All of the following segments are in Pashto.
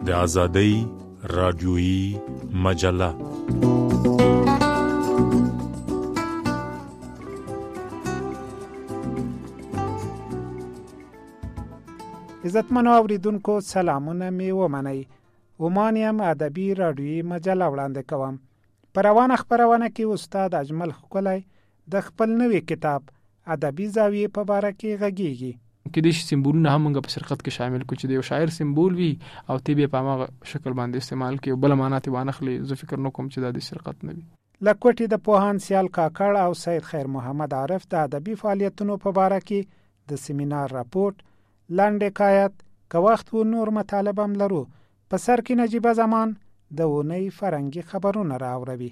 د آزادۍ رادیویي مجله. عزتمنو اوریدونکو سلامونه می ومنئ. عمان یم ادبي رادیویي مجله وړاندې کوم. په روانه خپرونه کې استاد اجمل ښکلی د خپل نوي کتاب ادبي زاویې په باره کې غږیږي. کې د سیمبولونه هم موږ په سرقت کې شامل کو چې د یو شاعر سیمبول وي او تی به په هغه شکل باندې استعمال کوي بل معنی ته وانخلي. زه فکر نه کوم چې دا د سرقت نه وي. لکوټي د پوهان سیال کاکړ او سید خیر محمد عارف د ادبي فعالیتونو په باره کې د سیمینار راپورټ، لاندې حکایت، که وخت و نور مطالب هم لرو. په سر کې نجیبه زمان د اونۍ فرنګي خبرونه راوړوي.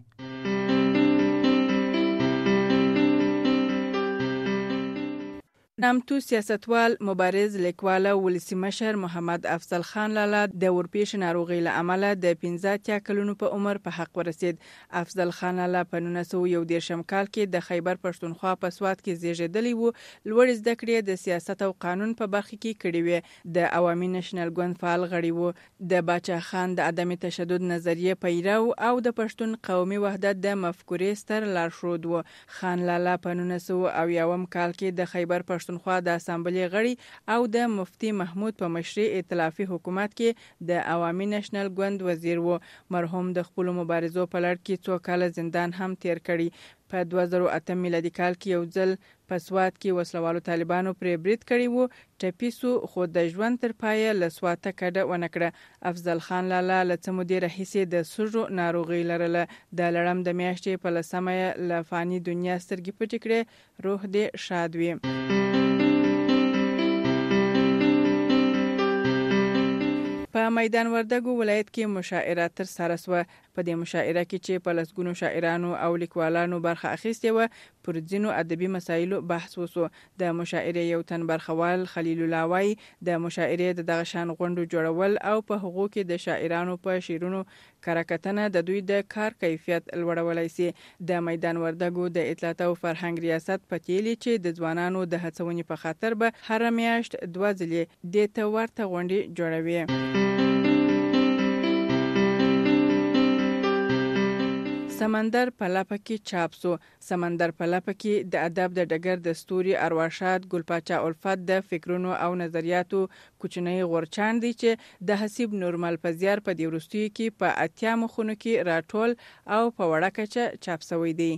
نامتو سیاستوال، مبارز، لیکوال او ولسی مشر محمد افضل خان لالا د ورپېښ ناروغۍ له امله د 15 کلونو په عمر په حق ورسید. افضل خان لالا په 1911 کال کې د خیبر پښتونخوا په سوات کې زیږیدلی و. لوړ زده کړې د سیاست او قانون په برخه کې کړې وې. د عوامي نېشنل ګوند فعال غړی و. د باچا خان د عدم تشدد نظریه پیرو او د پښتون قومي وحدت د مفکورې ستر لارښود و. خان لالا په 1990 کال کې د خیبر پښتونخوا د اسامبلې غړي او د مفتي محمود په مشرۍ ائتلافي حکومت کې د عوامي نېشنل ګوند وزیر و. مرحوم د خپل مبارزو په لړ کې څو کاله زندان هم تیر کړي. په 2008 میلادي کال کې یو ځل په سوات کې وسلوالو طالبانو پرې برید کړی و. ټپي سو خو د ژوند تر پایه له سواته کډه ونه کړه. افضل خان لالا له څه مودې راهیسې د سږو ناروغۍ لرله. د لړم د میاشتې په 10مه له فاني دنیا سترګې پټې کړې. روح دې شاد وي. په میدان وردګو ولایت کې مشاعره تر سره شوه. په دې مشاعره کې چې په لسګونو شاعرانو او لیکوالانو برخه اخیستې و، پر ځینو ادبي مسایلو بحث وشو. د مشاعرې یو تن برخوال خلیل الله وایي د مشاعرې د دغه شان غونډو جوړول او په هغو کې د شاعرانو په شعرونو کارکتنه د دوی د کار کیفیت لوړولی سي. د میدان وردګو د اطلاعات او فرهنګ ریاست پتیلی چې د ځوانانو د هڅونې په خاطر به هر میاشت 2 ځلې د ته ورته غونډې جوړوي. سمندر په لپه کې چاپ سو. سمندر په لپه کې د ادب د ډګر د ستوري ارواښاد ګلپاچا الفت د فکرونو او نظریاتو کوچنی غورچاند دی چې د حسیب نورمل پزیار په دی وروستیو کې په 80 مخونو کې راټول او په وړه کچه چاپ شوی دی.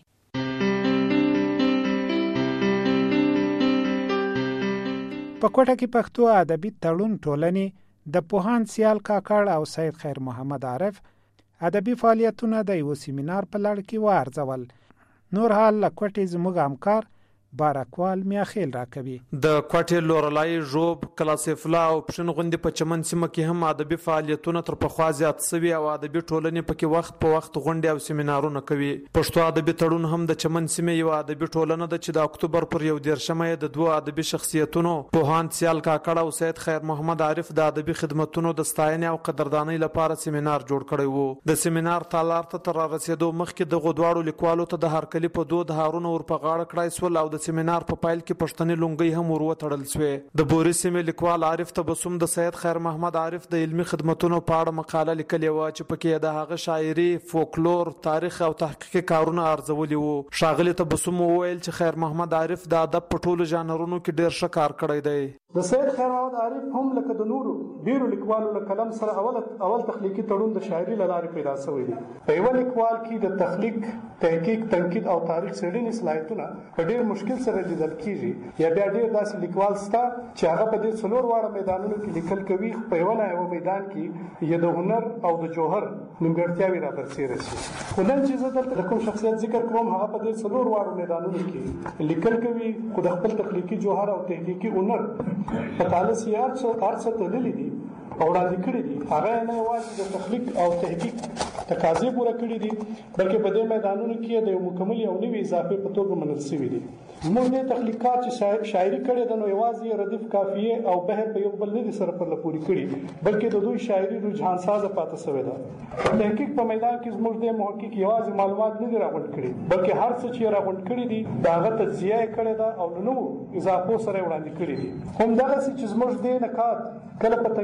په کوټه کې پښتو ادبي تړون ټولنې د پوهان سیال کاکړ او سید خیر محمد عارف ادبي فعالیتونه د یو سیمینار په لړ کې وارزول. نور حال لکوټې زموږ همکار بارکوال میاخیل راکوي. د کوټې لورلای ژوب کلاسفلا او پښن غوندې په چمن سیمه کې هم ادبي فعالیتونه تر پخوا زیات سوي او ادبي ټولنې پکې وخت په وخت غونډې او سیمینارونه کوي. پښتو ادبي تړون هم د چمن سیمه یو ادبي ټولنه ده چې د اکتوبر پر 11 د دوه ادبي شخصیتونو پوهان سیال کاکړ او سید خیر محمد عارف د ادبي خدماتونو د ستاینې او قدردانۍ لپاره سیمینار جوړ کړی وو. د سیمینار تالار ته تر رسیدو مخکې د غدواړو لیکوالو ته د هرکلی په دود هارونه ور په غاړه کړای سول او د سیمینار په پایل کې پښتني لونګي هم وروتړل شوې. د بوري سیمې لیکوال عارف تبسم د سید خیر محمد عارف د علمي خدماتونو په اړه مقاله لیکلې و چې پکې د هغه شاعري، فولکلور، تاریخ او تحقیقي کارونه ارزولي وو. ښاغلي تبسم وویل چې خیر محمد عارف د ادب په ټولو ژانرونو کې ډېر ښه کار کړی دی. د سید خیر محمد عارف هم لکه د نورو ډیرو لیکوالو له قلم سره اول تخلیقي تړون د شاعري له لارې پیدا شوی دی. په یو لیکوال کې د تخلیق، تحقیق، تنقید او تاریخ څېړنې صلاحیتونه په ډیر مشکل سره لیدل کیږي. یا بیا ډیر داسې لیکوال شته چې هغه په دې څلور واړه میدانونو کې لیکل کوي، په یو نه یو میدان کې یې د هنر او د جوهر نیمګړتیاوې را برسېره شي. خو نن چې زه دلته د کوم شخصیت ذکر کوم هغه په دې څلور واړو میدانونو کې لیکل کوي، خو د خپل تخلیقي جوهر او تحقیقي هنر په تالس یې هر څه تللي دي او وړاندې کړي دي. هغه نه یوازې د تخلیق او تحقیق تقاضې پوره کړي دي، بلکې په دې میدانونو کې د یو مکمل او نوې اضافې په توګه منل شوي دي. زموږ د تخلیقات چې شاعري کړې ده نو یوازې ردیف قافیې او بحر په یو بل نه دي سره پرله پورې کړي، بلکې د دوی شاعري رجحان سازه پاتې شوې ده. تحقیق په میدان کې زموږ د محقق یوازې معلومات نه دي راغونډ کړي، بلکې هر څه چې راغونډ کړي دي د هغه تجزیه یې کړې ده او له نوو اضافو سره وړاندې کړي دي. همدغسې چې زموږ د نقاد کله په تنقید کله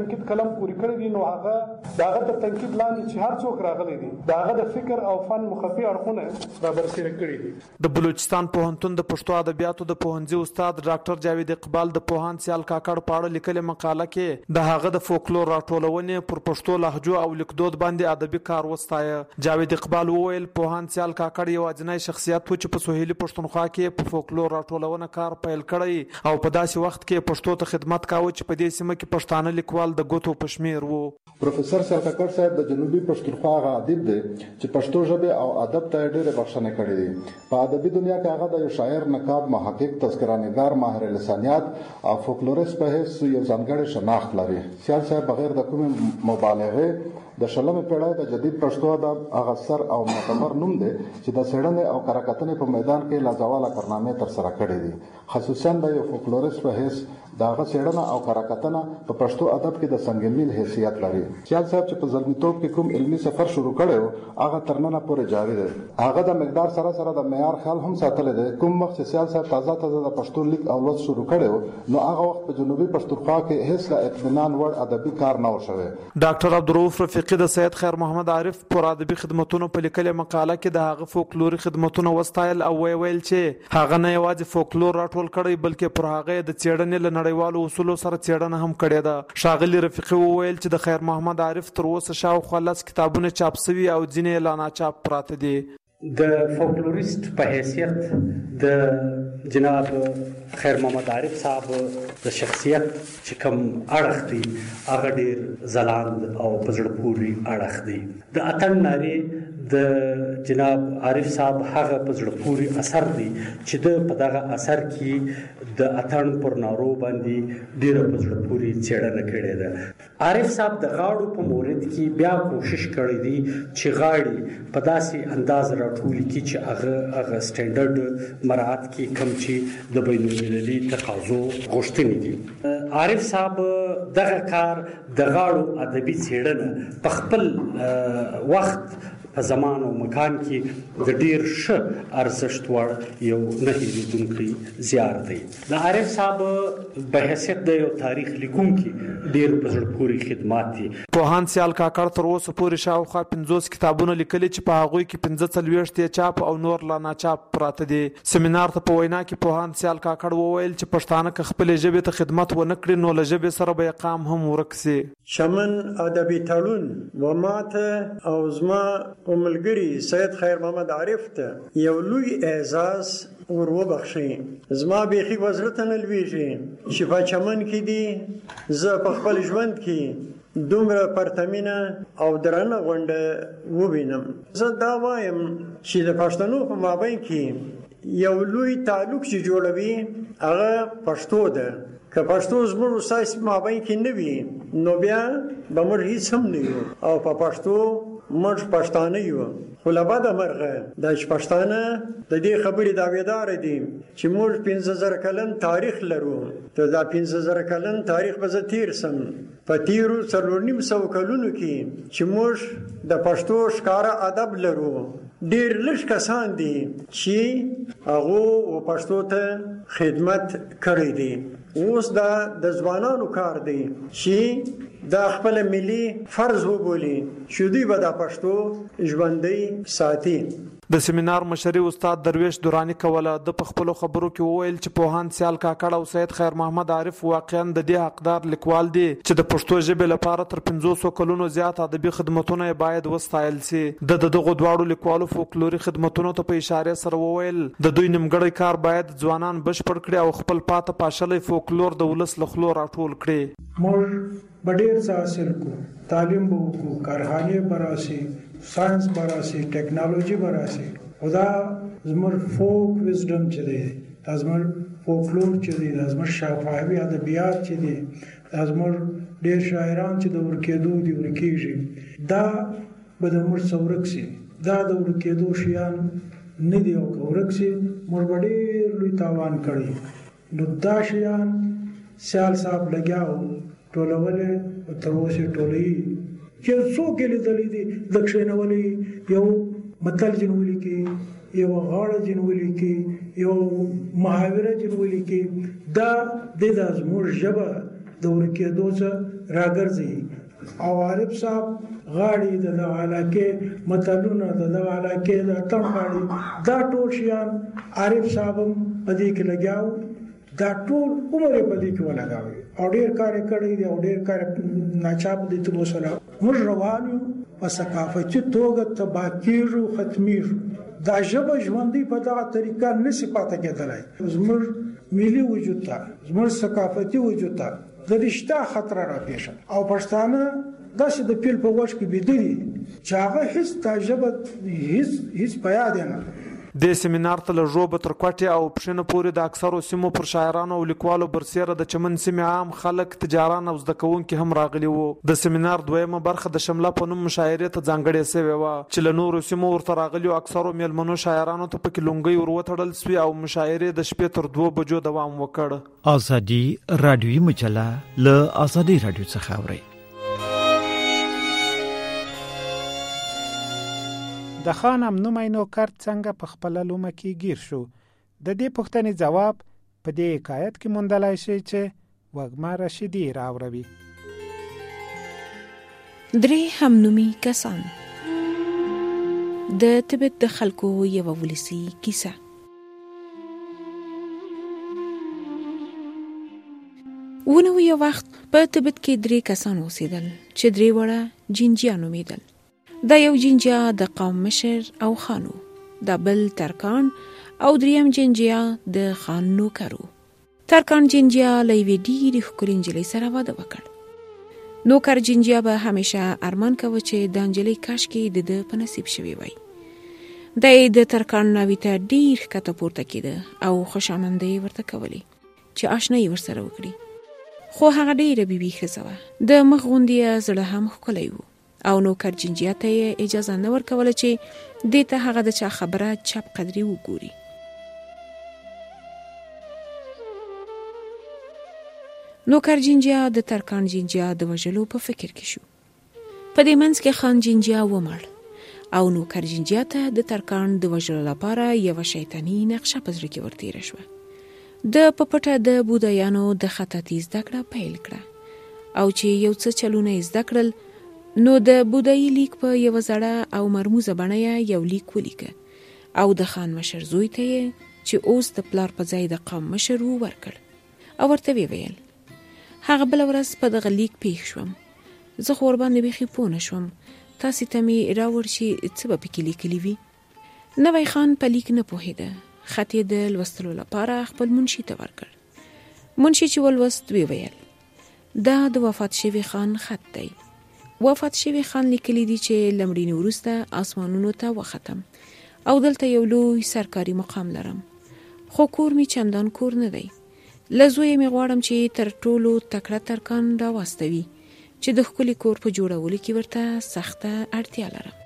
قلم پورې کړی دي، نو هغه دغه تر تنقید لاندې چې هر څوک راغلی دي دغه د فکر او فن مخفي اړخونه را برسېره کړي دي. د بلوچستان پوهنتون د پښتو ادبیاتو د پوهنځي استاد ډاکټر جاوید اقبال د پوهاند سیال کاکړ په اړه لیکلې مقاله کې د هغه د فولکلور راټولونې پر پښتو لهجو او لیکدود باندې ادبي کار وستایه. جاوید اقبال وویل پوهاند سیال کاکړ یوازینی شخصیت و چې په سوهیلي پښتونخوا کې په فولکلور راټولونه کار پیل کړی او په داسې وخت کې پښتو ته خدمت کاوه چې په دې سیمه کې پښتانه لیکوال د ګوتو په شمیر وو. پروفیسور سیال کاکړ صاحب د جنوبي پښتونخوا هغه ادیب دی چې پښتو ژبه او ادب ته ډېرې بخښنې کړې دي. په ادبي دنیا کې هغه د یو شاعر، نقاد، محقق، تذکره‌نگار، ماهر لسانیات او فولکلوریست په حیث یو ځانګړی شناخت لري. سیال صاحب بغیر د کومې مبالغې د شلمې پیړۍ د جدید پښتو ادب هغه سر او معتبر نوم دی چې د څېړنې او کره په میدان کې لازواله کارنامې ترسره کړې دي. خصوصا د یو فولکلوریست په حیث د هغه څېړنه او کره په پښتو ادب کې د سنگ میل حیثیت لري. سیال صاحب چې په زلمیتوب کې کوم علمي سفر شروع کړی هغه تر ننه پورې جاري دی. هغه د مقدار سره د معیار خیال هم ساتلی دی. کوم وخت چې سیال صاحب تازه د پښتو لیک او لوست شروع کړی نو هغه وخت په جنوبي پښتونخوا کې هیڅ لا اطمینان وړ ادبي کار نه و شوی. ډاکټر عبدالرؤف رفیقي د سید خیر محمد عارف پر ادبي خدماتونو په لیکلې مقاله کې د هغه فولکلوري خدماتونه وستایل او ویل چې هغه نه یوازې فولکلور راټول کړی بلکې پر هغه د څېړنې له نړیوالو اصولو سره څېړنه هم کړې ده. ښاغلي رفیقي وویل چې د خیر محمد عارف تر اوسه شاوخوا 10 کتابونه چاپ شوي او ځینې لا ناچاپ پراته دي. د فولکلوریست په حیثیت د جناب خیر محمد عارف صاحب د شخصیت چې کوم اړخ دی هغه ډېر ځلاند او په زړه پورې اړخ دی. د اتڼ نارې د جناب عارف صاحب هغه په زړه پورې اثر دی چې د په دغه اثر کې د اتڼ پر نارو باندې ډېره په زړه پورې څېړنه کړې ده. عارف صاحب د غاړو په مورد کې بیا کوشش کړی دی چې غاړې په داسې انداز راټولي کړي چې هغه سټینډرډ مراعات کړي کوم چې د بین المللي تقاضو غوښتنې دي. عارف صاحب دغه کار د غاړو ادبي څېړنه په خپل وخت په زمان او مکان کې د ډیر ښه ارزښت وړ یو نه هېرېدونکی زیار دی. د عارف صاحب په حیثیت د یو تاریخ لیکونکي ډیر په زړه پورې خدمات دي. پوهاند سیال کاکړ تر اوسه پورې شاوخوا 50 کتابونه لیکلي چې په هغوی کې 45 یې چاپ او نور لا ناچاپ پراته دي. سیمینار ته په وینا کې پوهاند سیال کاکړ وویل چې پښتانه که خپلې ژبې ته خدمت ونه کړي نو له ژبې سره به یې قام هم ورک سي. شمن ادبي تړون و ماته او زما او ملګری سید خیر محمد عارف ته یو لوی اعزاز ور وبخښي. زما بیخي وزرته نه لویږي چې په چمن کې دي زه په خپل ژوند کې دومره پرتمینه او درنه غونډه ووینم. زه دا وایم چې د پښتنو په مابین کې یو لوی تعلق چې جوړوي هغه پښتو ده. که پښتو زموږ سايس مابین کې نه وي نو بیا به موږ هیڅ هم نه یو او په پښتو موږ پښتانه یو. خو له بده مرغه د پښتانه د دې خبرې دعویدار دي چې موږ 15000 کلن تاریخ لرو. ته دا 15000 کلن تاریخ به زه تیر سم په تیرو 4.5 کلونو کې چې موږ د پښتو ښکاره ادب لرو. ډیر لږ کسان دي چې هغه پښتو ته خدمت کړی دي. اوس دا د ځوانانو کار دی چې دا خپل ملي فرض وبولي چې دوی به د پښتو ژوندۍ ساتي. د سیمینار مشري استاد درویش دورانی کوله د خپل خبرو کې وویل چې پوهاند سیال کاکړ او سید خیر محمد عارف واقعا د دې حقدار لیکوال دي چې د پښتو ژبې لپاره تر 500 کلونو زیات ادبي خدماتونه باید وستایل شي. د دغه دواړو لیکوالو فولکلوري خدماتونو ته په اشاره سره وویل د دوی نیمګړی کار باید ځوانان بشپړ کړي او خپل پاته پاشلې فولکلور د ولس له خلو راټول کړي. موږ ډېر څه حاصل کو، تعلیم به وکړو، کارخانې به راشي، ساينس به راشي، ټیکنالوژي به راشي. خدا زموږ فوک وزډم چې دی، دا زموږ فولکلور چې دی، دا زموږ شفاهي ادبیات چې دی، دا زموږ ډېر شاعران چې د ورکېدو دي ورکېږي، دا به د موږ څه ورک سي. دا د ورکېدو شیان نه دي او که ورک سي موږ به ډېر لوی تاوان کړی. نو دا شیان سیال صاحب لګیا وو ټولولې تر اوسه ټولې چې څوک یې لیدلی دي د کښېنولې یو متل جنولي کې یو غاړه جنولي کې یو محاوره جنولي کې دا د زموږ ژبه د ورکېدو څخه راګرځي او عارف صاحب غاړي د علاقې متلونه د علاقې د تم غاړي دا ټول شیان عارف صاحب په دې کې لګاو دا ټول عمر په دې کې ولګاوي او ډېر کار کړی دی او ډېر کار ناچاپ دي ته وسره موږ روان یو په ثقافتي توګه تباکیرو ختمیږو دا ژبه ژوندۍ په دغه طریقه نشي پاتې کېدلی زموږ ملي وجود ته زموږ ثقافتي وجود ته د رښتا خطر راپېښ او پښتانه داسې د پیل په وخت کې بيدلی چې هغه هیڅ تجربه هیڅ پیاد نه د سیمینار ته له ژوبه تر کوټې او پښنه پورې د اکثرو سیمو پر شاعرانو او لیکوالو برسېره د چمن سیمې عام خلک تجاران او زده کوونکي هم راغلي وو. د سیمینار دویمه برخه د شمله په نوم مشاعرې ته ځانګړې شوې وه چې له نورو سیمو ورته راغلیو اکثرو میلمنو شاعرانو ته پکې لونګۍ ور وتړل سوې او مشاعرې د شپې تر 2 بجو دوام وکړ. ازادي رادیوي مجله له ازادي رادیو څخه اوري. د خان امنومي نوکر څنګه په خپل لومه کې گیر شو؟ د دې پوښتنې جواب په دې حکایت کې موندلای شي چې وګما رشیدي راوړي. درې همنومي کسان د تبت د خلکو یو ولسی کیسه. ونه یو وخت په تبت کې 3 کسان اوسېدل چې 3 وړه جنجیان نومیدل. دا یو جنجیا د قوم مشر او خانو، دا بل ترکان او دریم جنجیا د خان نوکرو. ترکان جنجیا لوي ډیری ښکلې نجلۍ سره واده وکړ. نوکر جنجیا به همیشه ارمان کوي چې د نجلۍ کاش کې د په نصیب شوی وای. د ترکان ناوی ته ډیر کته پورته کېده او خوشامندۍ ورته کولی چې آشنایی ورسره وکړي. خو هغه ډیره بیبي ښځه وه، د مخ غوندې زړه هم ښکلی و او نوکر جنجیا ته اجازه نه ورکوله چې دې ته هغه د چا خبره چپ قدرې وګوري. نوکر جنجیا د ترکان جنجیا د وژلو په فکر کې شو. په دې منځ کې خان جنجیا ومړ او نوکر جنجیا ته د ترکان د وژلو لپاره یو شیطانی نقشه په زړه کې ورتېره شوه. د په پټه د بودایانو د خطاطي زده کړه پیل کړه او چې یو څه چلونه زده کړل نو د بودایی لیک په یو زړه او مرموزه بڼه یو لیک ولیکه او د خان مشر زوی ته چې اوس د پلار په ځای د قوم مشر ورکړ او ورته ویل هغه بل ورځ په دغه لیک پیښ شوم، زه خو ورباندې بیخي پوه نه شوم، تاسې ته مې راوړ چې څه به پکې لیکلي وي. نوی خان په لیک نه پوهېده، خط یې د لوستلو لپاره خپل منشي ته ورکړ. منشي چې ولوست ویل دا د وفات شوي خان خط دی. وفات شوی خان لیکلی دی چې لمړینې وروسته آسمانونو ته وختم او دلته یو لوی سرکاري مقام لرم، خو کور می چندان کور نه دی. له زوی می غواړم چې تر ټولو تکړه ترکان راواستوي چې د ښکلي کور په جوړولو کې ورته سخته اړتیا لرم.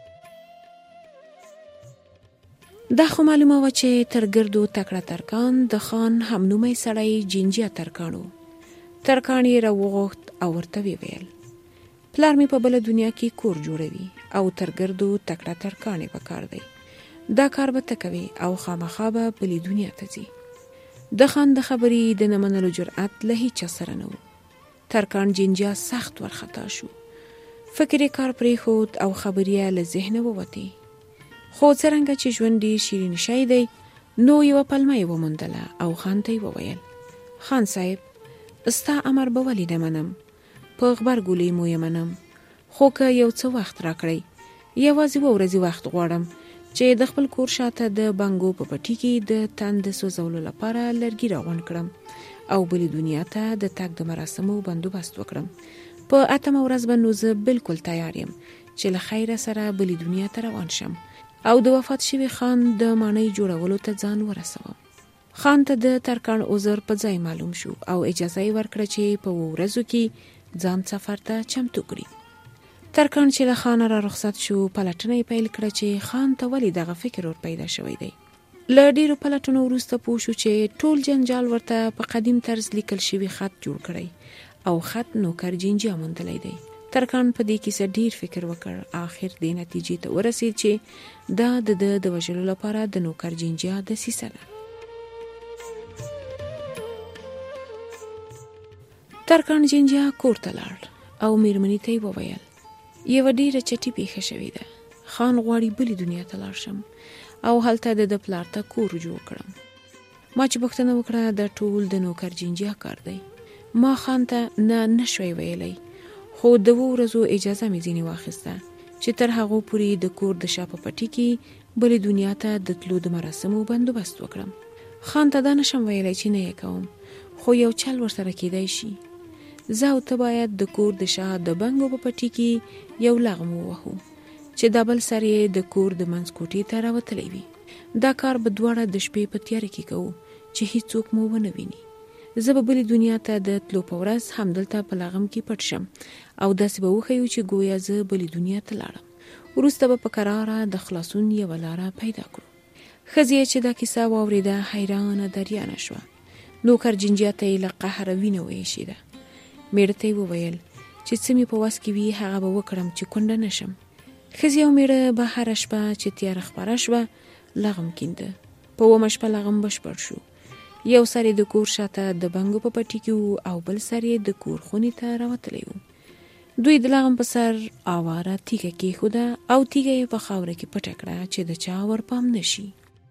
دا خو معلومه وه چې تر ګردو تکړه ترکان د خان همنومی سړی جنجیا ترکانو. ترکان یې راوغوښت او ورته ویل پلار می په بل دنیا کې کور جوړوي او تر ګردو تکړه ترکانې پکار دی. دا کار به ته کوي او خامخا به بلې دنیا ته ځي. د خان د خبرې د نه منلو جرأت له هیچا سره نه و. ترکان جنجیا سخت ورخطا شو. فکر یې کار پرېښود او خبرې یې له ذهنه ووتې. خو څرنګه چې ژوند ډېر شیرین شی دی نو یوه پلمه یې وموندله او خان ته یې وویل خان صاحب ستا امر به ولې نه منم، په غبرګولې مو یې منم، خو که یو څه وخت راکړئ، یوازې 2 ورځې وخت غواړم چې د خپل کور شاته د بانګو په پټي کې د تند سوځولو لپاره لرګي راغونډ کړم او بلې دنیا ته د تګ د مراسمو بندوبست وکړم. په 8مه ورځ به نو زه بالکل تیار یم چې له خیره سره بلې دنیا ته روان شم او د وفات شوي خان د ماڼۍ جوړولو ته ځان ورسوم. خان ته د ترکان عذر په ځای معلوم شو او اجازه یې ورکړه چې په 2 ورځو کې ځان سفر ته چمتو کړي. ترکان چې له خان را رخصت شو پلټنه یې پیل کړه چې خان ته ولې دغه فکر ور پیدا شوی دی. له ډیرو پلټنو وروسته پوه شو چې ټول جنجال ورته په قدیم طرز لیکل شوی خط جوړ کړی او خط نوکر جنجیا موندلی دی. ترکان په دې کیسه ډیر فکر وکړ، آخر دې نتیجې ته ورسید چې دا د وژلو لپاره د نوکر جنجیا دسیسه ده. ترکان جنجا کور ته لاړ او میرمنې ته یې وویل یوه ډېره چټي پیښه شوې ده. خان غواړي بلې دنیا ته لاړ شم او هلته د پلار ته کور جوړ کړم. ما چې پوښتنه وکړه د ټول د نوکر جنجا کار دی. ما خان ته نه شوی ویلی، خو د 2 ورځو اجازه مې ځینې واخیسته چې تر هغو پورې د کور د شا په پټي کې بلې دنیا ته د تلو د مراسمو بندوبست وکړم. خان ته دا نشم ویلی چې نه یې کوم، خو یو چل ورسره کیدای شي. زه او ته باید د کور د شا د بنګو په پټي کې یو لغم ووهو چې د بل سر یې د کور د منځ کوټې ته راوتلی وي. دا کار به دواړه د شپې په تیاره کې کوو چې هیڅوک مو ونه ویني. زه به بلې دنیا ته د تلو په ورځ همدلته په لغم کې پټ شم او داسې به وښیو چې گویا زه بلې دنیا ته لاړم. وروسته به په کراره د خلاصون یوه لاره پیدا کړو. ښځې چې دا کیسه واورېده حیرانه دریانه شوه. نوکر جنجا ته یې له قهره وینه وایشېده. میړه ته یې وویل چې څه مې په وس کې وي هغه به وکړم چې کونډه نشم. ښځې او میړه به هره شپه چې تیاره خپره شوه لغم کینده. په 2مه شپه لغم بشپړ شو. یو سر یې د کور شاته د بنګو په پټي کې و او بل سر یې د کور خونې ته راوتلی و. دوی د لغم په سر اواره تیږه کېښوده او تیږه یې په خاوره کې پټه کړه چې د چا ورپام نشي.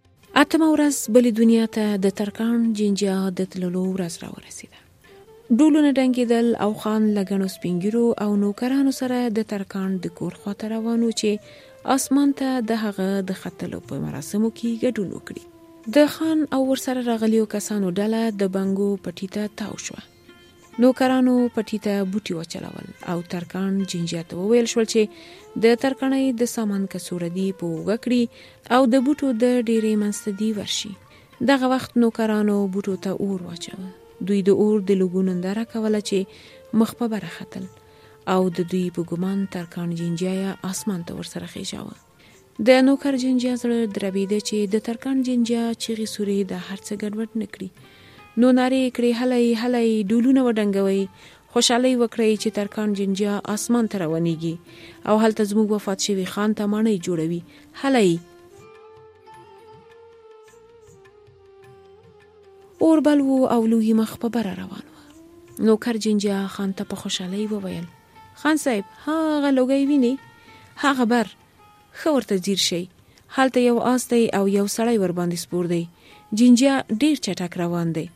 8مه ورځ بلې دنیا ته د ترکان جنجا د تللو ورځ راورسېده. ډولونه ډنګېدل او خان له ګڼو سپین ږیرو او نوکرانو سره د ترکان د کور خواته روانو چې اسمان ته د هغه د ختلو په مراسمو کې ګډون وکړي. د خان او ورسره راغلیو کسانو ډله د بنګو پټي ته تاو شوه. نوکرانو پټي ته بوټي وچلول او ترکان جنجا ته وویل شول چې د ترکانۍ د سامان کڅوړه دي په اوږه کړي او د بوټو د ډېرې منځته دي ورشي. دغه وخت نوکرانو بوټو ته اور واچوه. دوی د اور د لوګو ننداره کوله چې مخ په بره ختل او د دوی په ګمان ترکان جنجا اسمان ته ورسره خېژاوه. د نوکر جنجا زړه دربېده چې د ترکان جنجا چیغې سورې د هر څه ګډوډ نه کړي. نو نارې کړې هلی هلی، ډولونه وډنګوئ، خوشحالۍ وکړئ چې ترکان جنجا اسمان ته روانېږي او هلته زموږ وفات شوي خان ته ماڼۍ جوړوي. هلی. اور بل و او لوی مخ په بره روان و. نوکر جنجا خان ته په خوشحالۍ وویل خان صاحب هغه لوګی ویني؟ هغه بر ښه ورته ځیر شئ. هلته یو آس دی او یو سړی ورباندې سپور دی. جنجا ډېر چټک روان دی.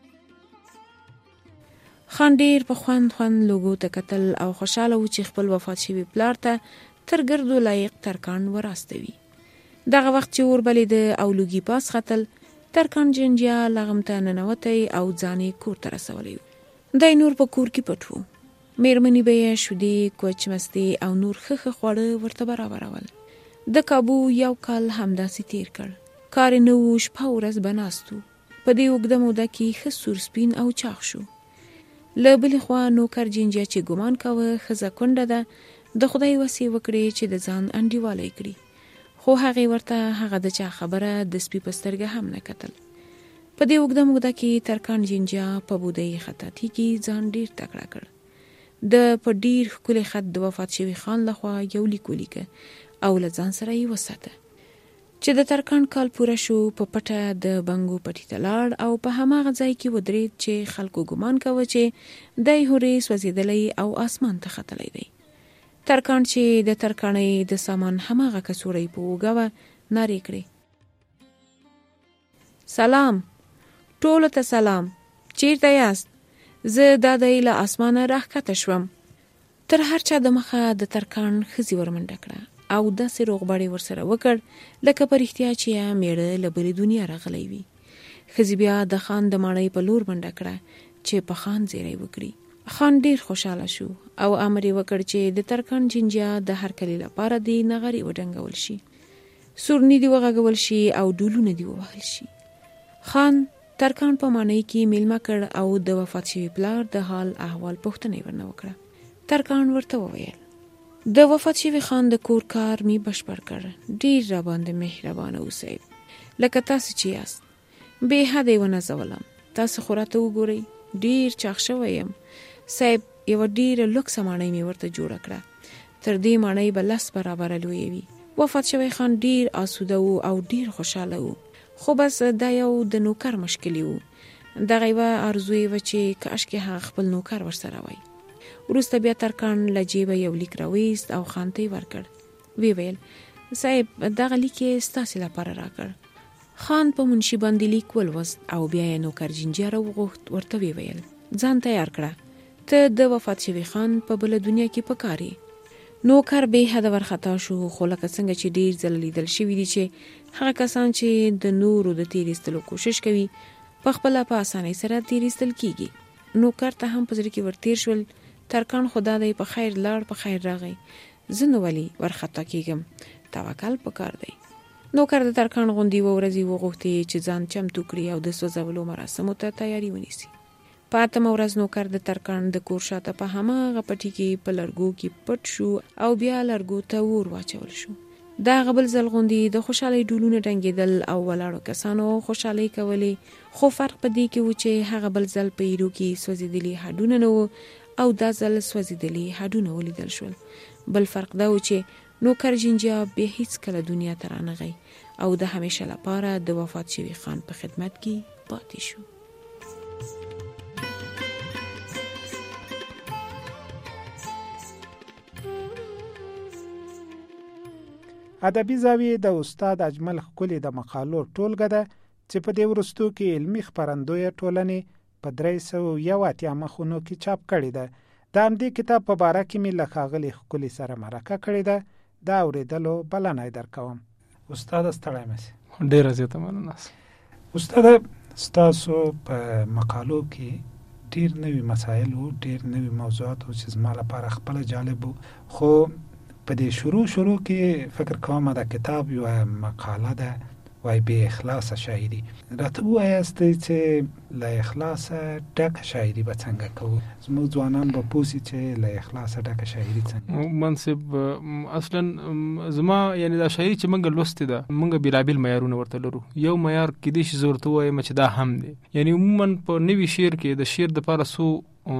خان ډېر په خوند لوګو ته کتل او خوشحاله و چې خپل وفات شوي پلار ته تر ګردو لایق ترکان وراستوي. دغه وخت چې اور بلېده او لوګي پاس ختل، ترکان جنجا لغم ته ننوتی او ځان یې کور ته رسولی و. دی نور په کور کې پټ و. میرمنې به یې شودې، کوچ مستې او نور ښه خواړه ورته برابرول. د کابو یو کال همداسې تیر کړ. کار نه و، شپه ورځ به ناست و. په دې اوږده موده کې ښه سور سپین او چاغ شو. له بلې خوا نوکر جنجا چې ګمان کاوه ښځه کونډه ده، د خدای وسې وکړې چې د ځان انډیوالی کړي، خو هغې ورته هغه د چا خبره د سپي په سترګه هم نه کتل. په دې اوږده موده کې ترکان جنجا په بودۍ خطاطي کې ځان ډېر تکړه کړ. د په ډېر ښکلی خط د وفات شوي خان لخوا یو لیک ولیکه او له ځان سره یې وساته. چې د ترکان کال پوره شو، په پټه د بنګو پټي ته لاړ او په هماغه ځای کې ودرېد چې خلکو ګمان کوه چې دی هورې سوځېدلی او اسمان ته ختلی دی. ترکان چې د ترکانۍ د سامان هماغه کڅوړه یې په اوږه وه، نارې کړې سلام، ټولو ته سلام، چیرته یاست؟ زه دا دی له اسمانه راښکته شوم. تر هر چا د مخه د ترکان ښځې ورمنډه کړه او داسې روغبړ یې ورسره وکړ لکه په رښتیا چې میړه له بلې دنیا راغلی وي. ښځې بیا د خان د ماڼۍ په لور منډه کړه چې په خان زیری وکړي. خان ډېر خوشحاله شو او امر یې وکړ چې د ترکان جنجا د هر کلي لپاره دې نغرې وډنګول شي، سورني دې وغږول شي او ډولونه دې ووهل شي. خان ترکان په ماڼۍ کې میلمه کړ او د وفات شوي پلار د حال احوال پوښتنه یې ورنه وکړه. ترکان ورته وویل د وفات شوي خان د کور کار می بشپړ کړ. ډېر را باندې مهربانه اوسئ، لکه تاسو چې یاست. بې حده یې ونازولم. تاسو خو راته وګورئ، ډېر چاغ شوی یم. صاحب یوه ډېره لوکسه ماڼۍ مې ورته جوړه کړه. تر دې ماڼۍ به 10 برابره لویې وي. وفات شوی خان ډېر آسوده و او ډېر خوشحاله و، خو بس دا یو د نوکر مشکلي و. دغه یوه ارزو یې وه چې کاشکې هغه خپل نوکر ورسره وای. وروسته بیا ترکاڼ له جیبه یو لیک راویست او خان ته یې ورکړ. ویې ویل صاحب دغه لیک یې ستاسې لپاره راکړ. خان په منشي باندې لیک ولوست او بیا یې نوکر جنجیا راوغوښت. ورته ویې ویل ځان تیار کړه، ته د وفات شوي خان په بله دنیا کې پکار یې. نوکر بې حده ورخطا شو، خو لکه څنګه چې ډېر ځله لیدل شوي دي چې هغه کسان چې د نورو د تیر ایستلو کوشش کوي په خپله په اسانۍ سره تیر ایستل کیږي. نوکر ته هم په زړه کې ورتیر شول ترکاڼ خدا دی په خیر لاړ په خیر راغی، زه نو ولې ورخطا کیږم، توکل پکار دی. نوکر د ترکاڼ غوندې ورځې وغوښتې چې ځان چمتو کړي او د سوځولو مراسمو ته تیاری ونیسي. په اتمه ورځ نوکر د ترکاڼ د کور شاته په هماغه پټي کې په لرګو کې پټ شو او بیا لرګو ته اور واچول شو. دا غبل ځل غوندې د خوشحالۍ ډولونه ټنګېدل او ولاړو کسانو خوشحالۍ کولې، خو فرق په دې کې و چې هغه بل ځل په ایرو کې سوځېدلي هډونه نه و او دا ځل سوځېدلي هډونه ولیدل شول. بل فرق دا و چې نوکر جنجیا بیا هیڅ کله دنیا ته رانغی او د همیشه لپاره د وفات شوي خان په خدمت کې پاتې شو. ادبي زاویې د استاد اجمل ښکلي د مقالو ټولګه ده چې په دې وروستو کې علمي خپرندویه ټولنې په 381 مخونو کې چاپ کړې ده. د همدې کتاب په باره کې مې له ښاغلي ښکلي سره مرکه کړې ده. دا اورېدلو بلنه یې درکوم. استاد ستړی مشي. ډېره زیاته مننه. استاد ستاسو په مقالو کې ډېر نوي مسایل او ډېر نوي موضوعات او چې زما لپاره خپل جالب وو، خو په دې شروع کې فکر کوم دا کتاب یو مقاله ده وای به اخلاص شاعری. راته وایاست چې له اخلاص ډکه شاعری به څنګه کوو؟ زموږ ځوانان به پوسی چې له اخلاص ډکه شاعری څنګه منصب. اصلا زما یعنی دا شاعری چې موږ لوستې ده، موږ بیلابیل معیارونه ورته لرو. یو معیار کېدای شي زه ورته ووایم چې دا هم دی، یعنی عموما په نوي شعر کې د شعر دپاره څو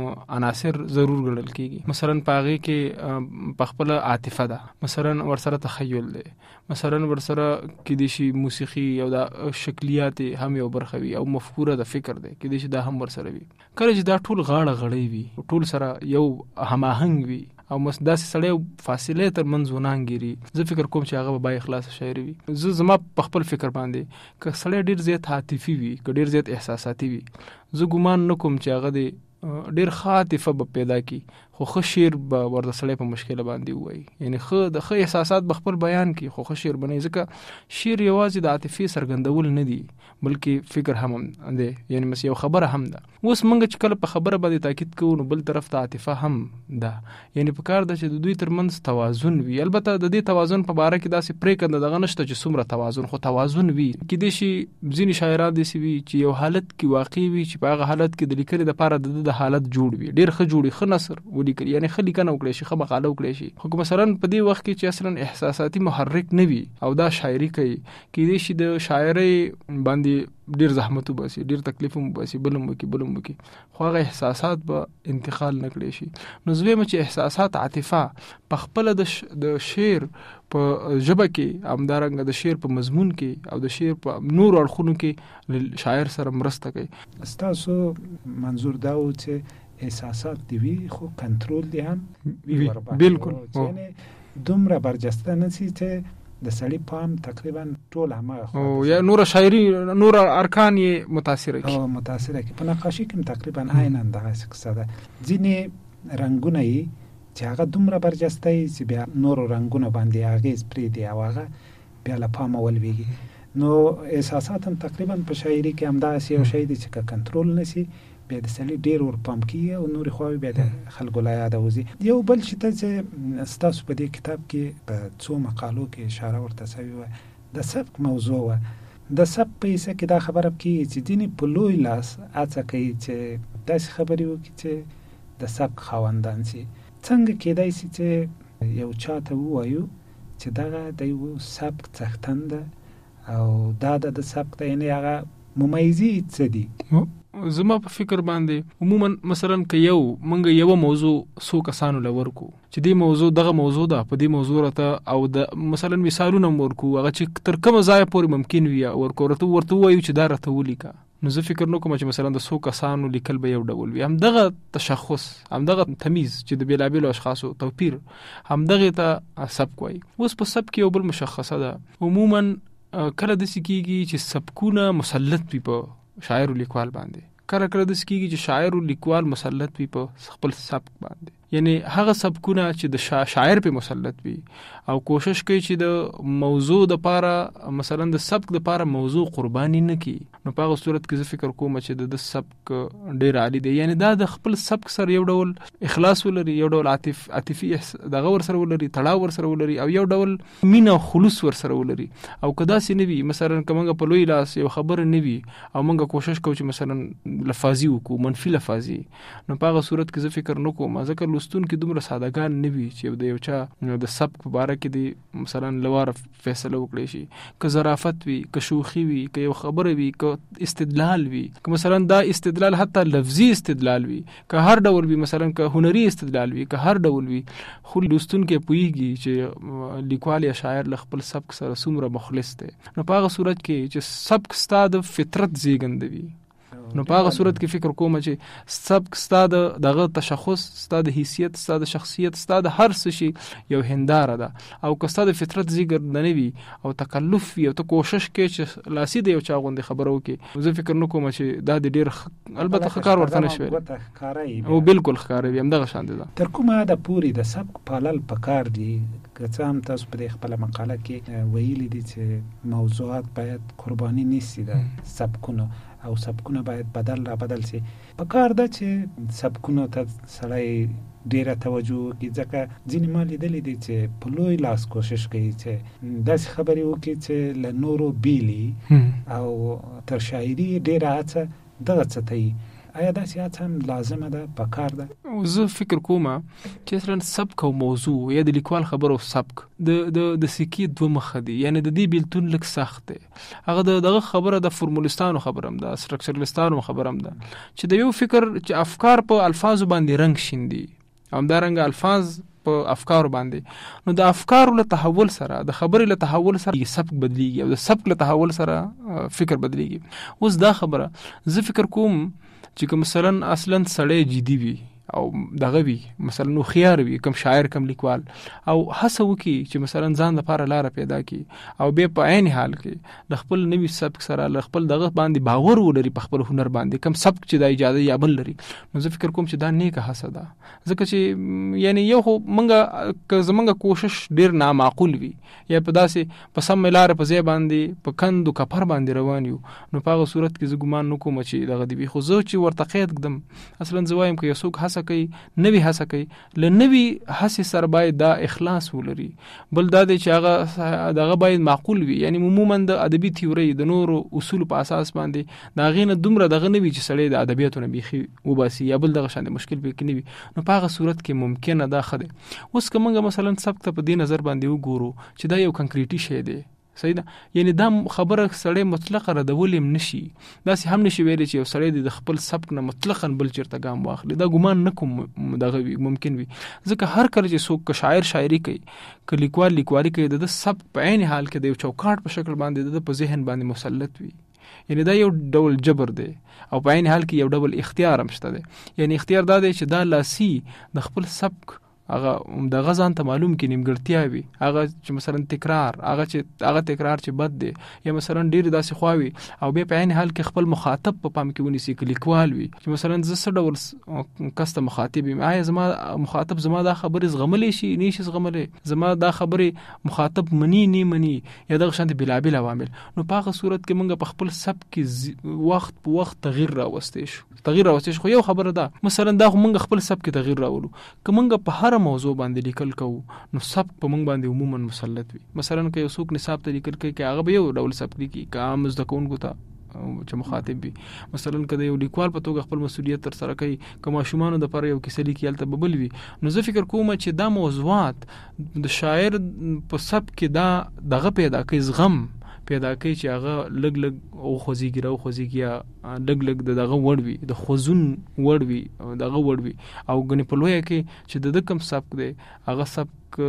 عناصر ضرور ګڼل کېږي. مثلا په هغې کې په خپله عاطفه ده، مثلا ورسره تخیل دی، مثلا ورسره کېدای شي موسیقي او دا شکلیات هم یو برخه وي او مفکوره د فکر دی، کېدای شي دا هم ورسره وي. کله چې دا ټول غاړه غړی وي، ټول سره یو هماهنګ وي او داسې سړی فاصلې تر منځ ونه انګیري، زه فکر کوم چې هغه به با اخلاص شاعري وي. زه زما په خپل فکر باندې که سړی ډېر زیات عاطفي وي، که ډېر زیات احساساتي وي، زه ګمان نه کوم چې هغه د ډېر ښه عاطفه به پیدا کی، خو ښه شعر به ورته سړی په مشکله باندې ووایي. یعنی ښه احساسات به خپل بیان کی، خو ښه شعر به نه. ځکه شعر یوازې د عاطفې څرګندول نه دي، بلکې فکر هم دی، یعنی یو خبره هم ده. اوس موږ چې کله په خبره باندې تاکید کوو نو بل طرف ته عاطفه هم ده، یعنی په کار ده چې د دوی ترمنځ توازن وي. البته د دې توازن په باره کې داسې پرېکنده دغه نشته چې څومره توازن، خو توازن وي. کېدای شي ځینې شاعران داسې وي چې یو حالت کې واقع وي چې په هغه حالت کې د لیکنې دپاره د حالت جوړ وي، ډېر ښه جوړ، ښه نثر ولیکي، یعنی ښه لیکنه وکړی شي، ښه مقاله وکړی شي. خو مثلا په دې وخت کې چې اصلا احساساتي محرک نه وي او دا شاعري کوي، کېدای شي د شاعرۍ باندې ډېر زحمت وباسي، ډېر تکلیف هم وباسي، بل هم وکړي، خو هغه احساسات به انتقال نه کړی شي. نو زه وایم چې احساسات، عاطفه په خپله د شعر په ژبه کې، همدارنګه د شعر په مضمون کې او د شعر په نورو اړخونو کې شاعر سره مرسته کوي. ستاسو منظور دا و چې احساسات دی وي خو کنټرول دی هم وي. بالکل. یعنی دومره برجسته نسی چې د سړی پام تقریبا ټول همه او یا نور شاعری، نور ارکان یې متاثره کی. په نقاشي کې تقریبا عیناً دغه څه ده. ځینې رنگونه یې چې هغه دومره برجسته یې چې بیا نور رنگونه باندې اغیز پرېږدي او هغه بیا له پامه ولویږي. نو احساسات هم تقریبا په شاعري کې همداسې یو شی دی چې که کنټرول نسی بیا د سړي ډېر ورپام کېږي او نورې خواوې بیا د خلکو له یاده وځي. یو بل شي ته چې ستاسو په دې کتاب کې په څو مقالو کې اشاره ورته شوې وه، د سبک موضوع وه. د سبک په حصه کې دا خبره کېږي چې ځینې په لوی لاس هڅه کوي چې داسې خبرې وکړي چې د سبک خاوندان شي. څنګه کېدای شي چې یو چا ته ووایو چې دغه د یو سبک څښتن ده او دا د سبک ته، یعنې هغه ممیزې څه دي؟ زما په فکر باندې عموما مثلا که منګه یو موضوع سو کسانو لورکو چې دې موضوع دغه موضوع ده، په دې موضوع راته او د مثلا مثالونه ورکو هغه چې تر کومه ځای پورې ممکن وي ورکو، ورته وایو چې دا راته ولیکه، نو زه فکر نکوم چې مثلا د 100 کسانو لیکل به یو ډول وي. همدغه تشخص، همدغه تمیز چې د بیلابیلو اشخاصو توپیر، همدغه ته سبک وایي. اوس په سبک یو بل مشخصه ده. عموما کله د سکیږي چې سبکونه مسلط وي په شاعر او لیکوال باندې، کله د سکیږي چې شاعر او لیکوال مسلط وي په خپل سبک باندې. یعنی هغه سبکونه چې د شاعر په مسلط وي او کوشش کوي چې د موضوع د پاره مثلا د سبک د پاره موضوع قرباني نه کړي، نو په هغه صورت کې زه فکر کوم چې د سبک ډیر عالی دی. یعنی دا د خپل سبک سره یو ډول اخلاص ولري، یو ډول عاطفي دغه ور سره ولري، تړاو ور سره ولري، او یو ډول مینه او خلوص ور سره ولري. او کدا سي نه وي مثلا کومه په لوی لاس یو خبر نه وي او موږ کوشش کوو چې مثلا لفاظي وکړو، منفي لفاظي، نو په هغه صورت کې زه فکر نکوم ځکه لستون کې دومره سادهګان نه وي چې د یو چا د سبک په باره کې دی مثلا لواره فیصله وکړي شي. که ظرافت وي، که شوخي وي، که یو خبره وي، که استدلال وي، که مثلا دا استدلال حتی لفظي استدلال وي، که هر ډول وي، مثلا که هنري استدلال وي، که هر ډول وي، خو لستون کې پوهیږي چې لیکوال یا شاعر له خپل سبک سره څومره مخلص دی. نو په هغه صورت کې چې سبک ستا د فطرت زیږنده وي، نو په هغه صورت کې فکر کوم چې سبک ستا دغه تشخص، ستا د حیثیت، ستا د شخصیت، ستا د هر څه شي یو هنداره ده. او که ستا د فطرت زیږنده نه وي او تکلف وي او ته کوشش کوي چې لاسي د یو چا غوندې خبره وکړي، زه فکر نه کوم چې دا د ډېر البته ښه کار ورته نه شوی او بالکل ښکاروي همدغه شان ده. تر کومه حده پورې د سبک پالل پکار دي؟ که څه هم تاسو په خپله مقاله کې ویلي دي چې موضوعات باید قرباني نیسي د سبکونو او سبکونه باید بدل شي. پکار ده چې سبکونو ته سړی ډیره توجه وکړي، ځکه ځینې ما لیدلي دي چې په لوی لاس کوشش کوي چې داسې خبرې وکړي چې له نورو بیلي او تر شاعري ډیره هڅه دغه څه ته. آیا داسې هڅه هم لازمه ده، پکار ده؟ زه فکر کوم چې مثلا سبک او موضوع یا د لیکوال خبر او سبک د سکې دوه مخه دي. یعنی د دې بیلتون لږ سخت دی. هغه دغه خبره د فورمولیستانو خبره هم ده، سټرکچرلیستانو خبره هم ده، چې د یو فکر چې افکار په الفاظو باندې رنگ شیندي، همدارنګه الفاظ په افکار باندې، نو د افکار له تحول سره، د خبرې له تحول سره سبک بدلیږي او د سبک له تحول سره فکر بدلیږي. اوس دا خبره زه فکر کوم چې مثلا اصلا سړی جدي وي او دغه وي، مثلا نو خيار وي، کم شاعر کم لیکوال، او هڅه وکي چې مثلا ځان لپاره لار پیدا کړي او به په عین حال کې د خپل نوي سبک سره ل خپل دغه باندې باور ولري، په خپل هنر باندې کم سبک چې د اجازه یا بل لري. نو زه فکر کوم چې دا نیکه هڅه ده، ځکه چې یعنی یو منګه زمونږ کوشش ډیر نامعقول وي یا په داسې په سم لار په ځای باندې په کندو کفر باندې روان یو، نو په هغه صورت کې زه ګمان نکوم چې دغه دی. خو زه چې ورته قید کړم، اصلا زوایم کې یو څوک هڅه کوي، نوی هڅه کوي، ل نوی هڅه سره باید دا اخلاص ولري. بل دا دی چې هغه دغه باید معقول وي. یعنی عموما د ادبي تیوري د نورو اصول په اساس باندې دا غینه دومره دغه نوی چې سړی د ادبیاتو نه بيخي وباسي یا بل دغه شان مشکل به کې نوي، نو په هغه صورت کې ممکنه دا خده. اوس کومه مثلا سبک ته په دې نظر باندې وګورو چې دا یو کنکریټي شی دی، صحیح ده. یعنی دا خبره سړی مطلق ردولم نشي، داسې هم نشي ویلی چې یو سړی د خپل سبک نه مطلقاً بل چیرته ګام واخلي. دا ګمان نه کوم دغه ممکن وي، ځکه هر کله چې څوک شاعر شاعري کوي، که لیکوال لیکوالي کوي، د سبک په عین حال کې د یو چوکاټ په شکل باندې د په ذهن باندې مسلط وي. یعنی دا یو ډول جبر دی او په عین حال کې یو ډول اختیار هم شته دی. یعنی اختیار دا دی چې دا لاسي د خپل سبک هغه د غزان ته معلوم کې نیمګړتیا وي، هغه چې مثلا تکرار، هغه تکرار چې بد دی، یا مثلا ډیر داسې خواوي، او به په عین حال کې خپل مخاطب په پام کې ونیسي چې لیکوال وي، چې مثلا زه څه ډول کسته مخاطب یم، آیا زما مخاطب زما دا خبرې زغملی شي نه شي زغملی، زما دا خبرې مخاطب مني نه مني، یا دغه شانتي بلابل عوامل. نو په هغه صورت کې موږ په خپل سبک کې وخت په وخت تغییر راوستي شو. خو یو خبره ده، مثلا دا موږ خپل سبک کې تغییر راولو، که موږ په هر موضوع باندې لیکل کوو، نو سبک په موږ باندې عموما مسلط وي. مثلا که یو څوک نصاب ته لیکل کوي، که هغه به یو ډول سبک لیکي، که عام زده کوونکو ته چې مخاطب وي، مثلا که یو لیکوال په توګه خپل مسؤلیت تر سره کوي، که ماشومانو د پر یو کیسه لیکي هلته به بل وي. نو زه فکر کوم چې دا موضوعات د شاعر په سبک کې دا دغه پیدا کوي، زغم پیدا کوي چې هغه لګ او خوځيږي یا لګ دغه وړوي، د خوځون وړوي، دغه وړوي، او غني په لوی کې چې د کم سبک دی، هغه سبک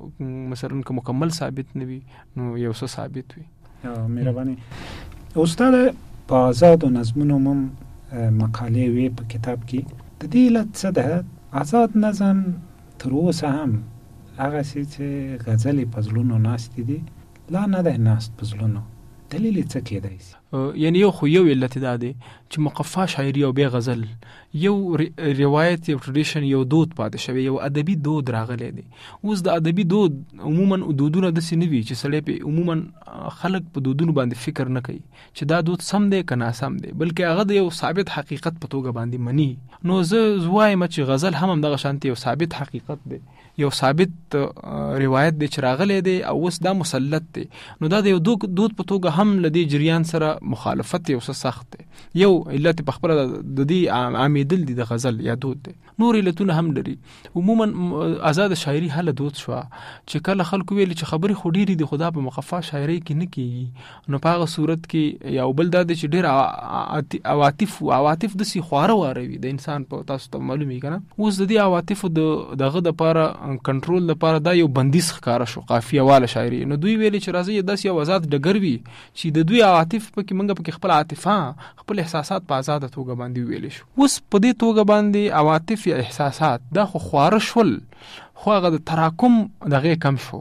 مثلا که مکمل ثابت نه وي، نو یو څه ثابت وي. مهرباني استاد، په آزادو نظمونو مم مقالې وی په کتاب کې. د دې علت څه ده؟ آزاد نظم تر اوسه هم هغه چې غزلې په زړونو ناستې دي لا نه ده ناست په زړونو. دلیل څه کېدای شي؟ یعنی یو خو یو علت دا دی چې مقفا شاعري او بیا غزل یو روایت یو ټریډیشن یو دود پاتې شوی، یو ادبي دود راغلی دی. اوس د ادبي دود عموما دودونه داسې نه وي چې سړی په عموما خلک په دودونو باندې فکر نه کوي چې دا دود سم دی که ناسم دی، بلکې هغه د یو ثابت حقیقت په توګه باندې مني. نو زه وایم چې غزل هم دغه شانتي یو ثابت حقیقت دی، یو ثابت روایت دی چې راغلی دی او اوس دا مسلط دی. نو دا د یو دود په توګه هم له دې جریان سره مخالفت یو څه سخت دی. یو علت په خپله د دې عامېدل دي د غزل یا دود دی. نور علتونه هم لري. عموما آزاد شاعري هله دود شوه چې کله خلکو ویل چې خبرې خو ډېرې دي خو دا په مخفا شاعرۍ کې نه کېږي، نو په هغه صورت کې یو بل دا دی چې ډېر عواطف داسې خواره واره وي د انسان په، تاسو ته معلوم وي که نه. اوس د دې عواطفو دغه دپاره کنټرول لپاره دا یو بندیز ښکاره شو قافیه واله شاعري. نو دوی ویلي چې راځي داسې یو آزاد ډګر وي چې د دوی عواطف پکې موږ پکې خپل عاطفه خپل احساسات په آزاده توګه باندې ویلی شو. اوس په دې توګه باندې عواطف یا احساسات دا خو خواره شول، خو هغه د تراکم دغه کم شو،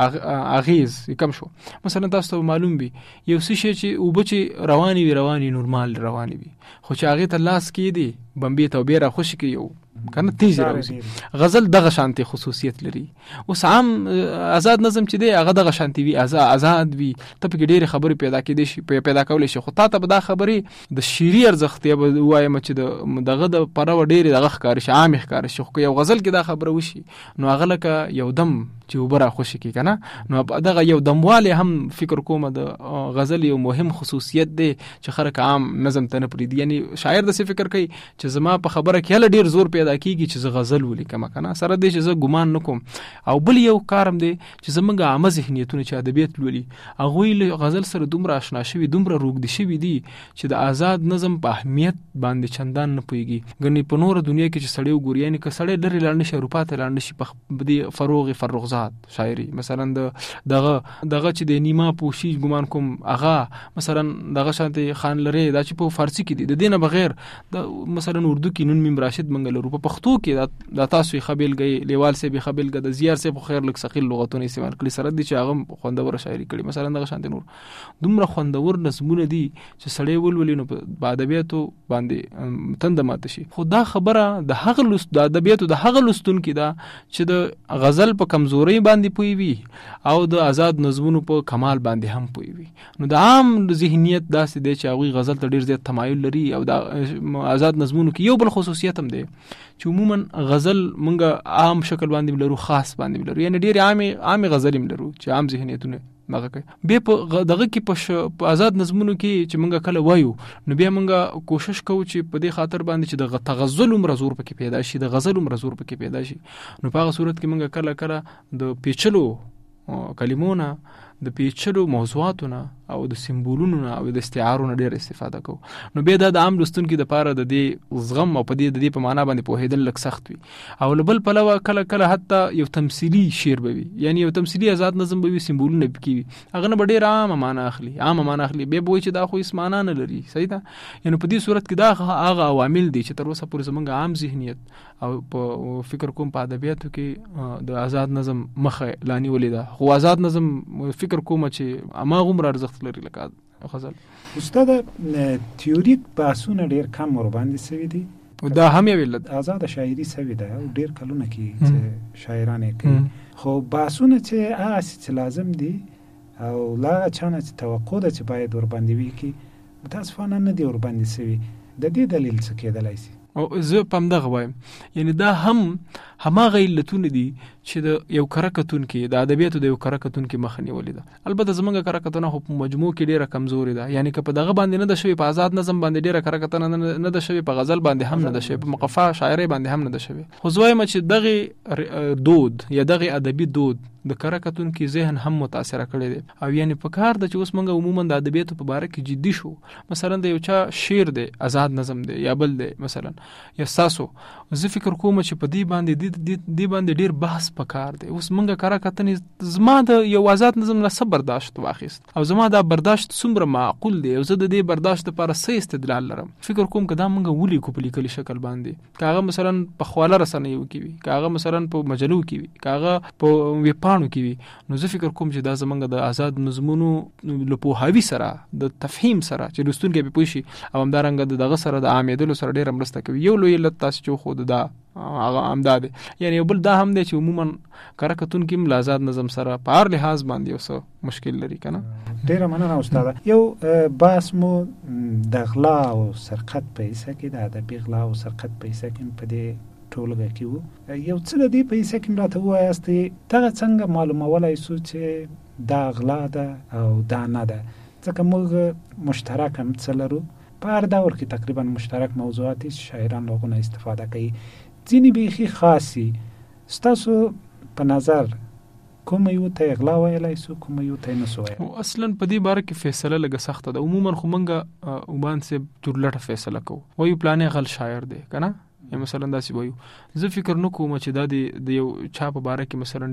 اغیز کم شو. مثلا تاسو ته معلوم وي یو څه شی چې اوبه چې رواني نورمال رواني وي، خو چې هغې ته لاس کېدي بمبې ته وبې را خوشي کوي کنه تیز راوځي. غزل دغه شانتي خصوصیت لري. اوس عام آزاد نظم چې دی هغه دغه شانتي وي، آزاد وي، ته پکې ډېرې خبرې پیدا کولی شي، خو تا ته به دا خبرې د شعري ارزښت یا به ووایم چې دغه د پلوه ډېرې دغه ښکاره شي، عامې ښکاره شي. خو که یو غزل کې دا خبره وشي نو هغه لکه یو دم چې اوبه را خوشي کړي که نه. نو دغه یو دموالی هم فکر کومه د غزل یو مهم خصوصیت دی چې خلک عام نظم ته نه پرېږدي. یعنی شاعر داسې فکر کوي چې زما په خبره کې هله ډېر زور پیدا کیږي چې زه غزل ولیکم که نه، سره دی چې زه ګمان نه کوم. او بل یو کارم دی چې زموږ عامه ذهنیتونه چې ادبیات لولي هغوی له غزل سره دومره اشنا شوي، دومره روږدي شوي دي چې د آزاد نظم په اهمیت باندې چندان نه پوهېږي. ګنې په نوره دنیا کې چې سړی وګوري، یعنې که سړی لرې لاړ نه شي، اروپا ته لاړ نه شي، په دې فرغزات شاعري مثلا دغه چې د نیما پوشي ګمان کوم هغه مثلا دغه شانتي خان لري دا چې په فارسي کې دي، د دې نه بغیر د مثلا اردو کې نون میم راشد منګل لرو، په پښتو کې دا تاسو یې خبیل گئی لیوال سے به خبیل گا د زیار سے په خیر لک ثقيل لغتونه استعمال کړي، سره دي چې هغه خوندور شاعري کړي. مثلا دغه شانتي نور دومره خوندور نظمونه دي چې سړی ولولي نو په ادبیاتو باندې تند ماته شي. خو دا خبره د هغه د ادبیاتو د هغه لوستونکي دا چې د غزل په کمزوري باندې پوي وي او د آزاد نظمونو په کمال باندې هم پوي وي. نو د عام ذهنیت داسې دی چې هغوی غزل ته ډېر زیات تمایل لري. او د آزاد نظمونو کې یو بل خصوصیت هم دی چې عموما غزل مونږ عام شکل باندې لرو، خاص باندې لرو، یعنی ډېر عام غزل لرو چې عام ذهنیتونه مګه کوي. بیا په دغه کې په آزاد نظمونو کې چې مونږ کله وایو نو بیا مونږ کوشش کوو چې په دې خاطر باندې چې د تغزل عمر زور پکې پیدا شي، د غزل عمر زور پکې پیدا شي. نو په هغه صورت کې مونږ کله د پیچلو کلمونه، د پیچلو موضوعاتونه او د سمبولونو او د استعارونو ډېر استفاده کوو. نو بیا دا د عام لوستونکي دپاره د دې زغم او په دې په معنا باندې پوهېدل لږ سخت وي. او له بل پلوه کله حتی یو تمثیلي شعر به وي، یعنی یو تمثیلي آزاد نظم به وي، سمبولونه پکې وي، هغه نه به ډېر عامه معنا اخلي. بیا به وایي چې دا خو هېڅ معنا نه لري. صحیح ده. یعنی په دې صورت کې دا هغه عوامل دي چې تر اوسه پورې زموږ عام ذهنیت او په فکر کوم په ادبیاتو کې د آزاد نظم مخه لا نیولې ده. خو آزاد نظم فکر کوم چې هماغومره ارزښت لري لکه غزل. استاد تیوریک بحثونه ډېر کم ورباندې سوي دي. دا هم یو علت آزاد شاعري سوي ده او ډېر کلونه کې چې شاعران یې کوي، خو بحثونه چې هغه چې لازم دي او لا چانه چې توقع ده چې باید ورباندې وي کې متاسفانه نه دي ورباندې سوي. د دې دلیل څه کېدلی شي؟ او زه په همدغه وایم، یعنی دا هماغه علتونه دي چې د یو کره کتونکي د ادبیاتو د یو کره کتونکي مخه نیولې ده. البته زموږ کره کتنه خو په مجموع کې ډېره کمزورې ده، یعنی که په دغه باندې نه ده شوې، په آزاد نظم باندې ډېره کره کتنه نه ده شوې، په غزل باندې هم نه ده شوې، په مقفا شاعرۍ باندې هم نه ده شوې. خو زه وایم چې دغه دود یا دغه ادبي دود د کره کتونکو ذهن هم متاثر کړی دی. او یعنی په کار د چې اوس موږ عموما د ادبیاتو په باره کې جدي شو، مثلا د یو چا شعر دی آزاد نظم دی یا بل دی مثلا یا ساسو، زه فکر کوم چې په دې باندې ډیر بحث په کار دی. اوس موږ کره کتنې زما د یو آزاد نظم نه صبر برداشت واخیست او زما دا برداشت څومره معقول دی او زه د دې برداشت لپاره څه استدلال لرم. فکر کوم که دا موږ ولي کو په لیکلي شکل باندې، کاغه مثلا په خواله رسنیو کې وي، کاغه مثلا په مجلو کې وي، کاغه په ویبپاڼو کې وي، نو زه فکر کوم چې دا زمونږ د آزاد نظمونو له پوهاوي سره د تفهیم سره چې لوستونکي به پوه شي او همدارنګه دغه سره د عامېدلو سره ډېره مرسته کوي. یو لوی علت تاسو چې خو دا هغه امداد یعنی بل دا هم دی چې عموما کره کتونکي م آزاد نظم سره په هر لحاظ باندې اوس مشکل لري کنه. ډیره مننه استاد. یو بحث مو د غلا او سرقت په حصہ کې د ادبي غلا او سرقت په حصہ کې په دې ټولګه کې وو. یو څه د دې په حصہ کې راته وایاست ته څنګه معلومولای شو چې دا غلا ده او دا نه ده، ځکه موږ مشترک هم څه لرو په هر دور کې تقریبا مشترک موضوعات شاعران لغونه استفاده کوي، ځینې بیخي خاصي. ستاسو په نظر کوم یو ته غلا ویلای سو کوم یو ته نه سو ویلای؟ اصلا په دې باره کې فیصله لګه سخته ده. عموما خو منګه وبان سه تورلټه فیصله کو وایو پلانې غل شاعر دی کنه، یا مثلا داسې وایو. زه فکر نه کوم چې دا د یو چا په باره کې مثلا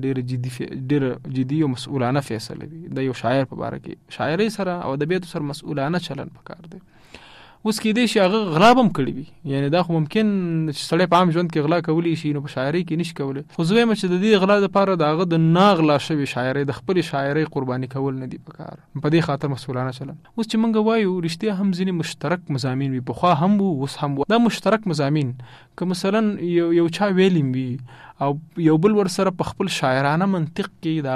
ډېر جدي او مسؤلانه فیصله وي. د یو شاعر په باره کې شاعري سره او ادبیاتو سره مسؤلانه چلن پکار دی. اوس کې دې شي هغه غلا هم کړی وي، یعنی دا خو ممکن چې سړی په عام ژوند کې غلا کولی شي، نو په شاعري کې نشي کولی. خو زه وایم چې د دې غلا لپاره د هغه د ناغلا شوی شاعري د خپل شاعري قرباني کول نه دی پکار، په دې خاطر مسؤلانه چلن. اوس چې موږ وایو رښتیا هم ځینې مشترک مضامین وي، پخوا هم وو اوس هم وو. دا مشترک مضامین که مثلا یو چا ویلیم وي او یو بل ور سره په خپل شاعرانه منطق